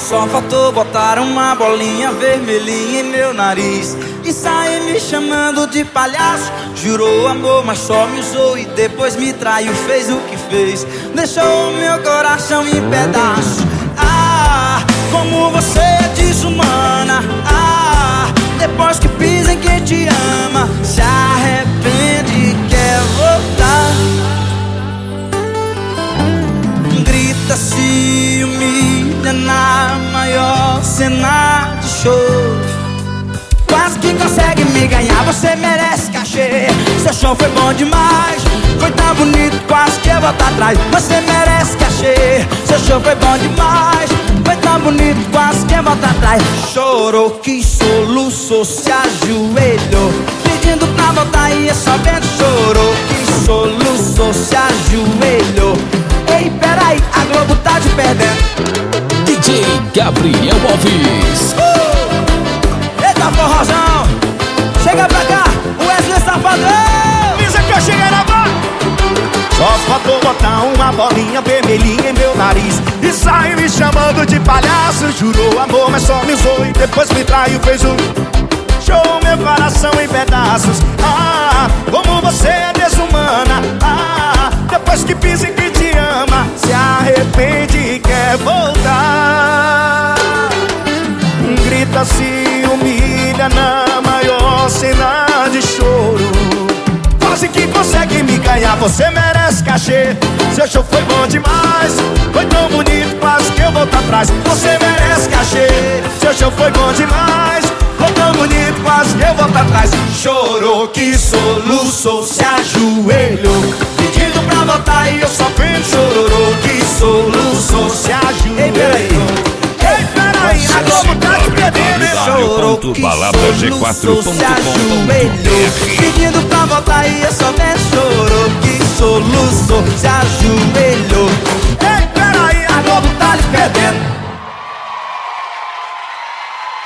Só faltou botar uma bolinha vermelhinha em meu nariz e sair me chamando de palhaço. Jurou amor, mas só me usou e depois me traiu, fez o que fez, deixou meu coração em pedaços. Ah, como você é desumana. Ah, depois que pisa em quem te ama, se arrepende e quer voltar. Grita, se humilha na maior cena de show. Quase que consegue me ganhar, você merece cachê. Seu show foi bom demais, foi tão bonito, quase que eu volto atrás. Você merece cachê. Seu show foi bom demais, foi tão bonito, quase que eu volto atrás. Chorou, que soluçou, se ajoelhou, pedindo pra voltar e é só vendo. Chorou, que soluçou, se ajoelhou. Ei, peraí, a Globo tá te perdendo. DJ Gabriel Alves. Eita forrozão, chega pra cá, o Wesley Safadão. Avisa que eu cheguei na barra. Só faltou botar uma bolinha vermelhinha em meu nariz e sair me chamando de palhaço. Jurou amor, mas só me usou e depois me traiu, fez um show, meu coração em pedaços. Ah, como você é desumana. Ah, depois que pisa em quem te ama, se arrepende e quer voltar. Grita, se humilha na maior cena de choro. Quase que consegue me ganhar, você merece cachê. Seu show foi bom demais, foi tão bonito, quase que eu volto atrás. Você merece cachê. Seu show foi bom demais, foi tão bonito, quase que eu volto atrás. Chorou, que soluçou, se ajoelhou, pedindo pra voltar e eu só penso. Chorou, que soluçou, se ajoelhou. Ei, peraí, a Globo tá te perdendo. Chorou, que soluçou, se ajoelhou, pedindo pra voltar e eu só penso. Chorou, que soluçou, se ajoelhou. Ei, peraí, a Globo tá te perdendo.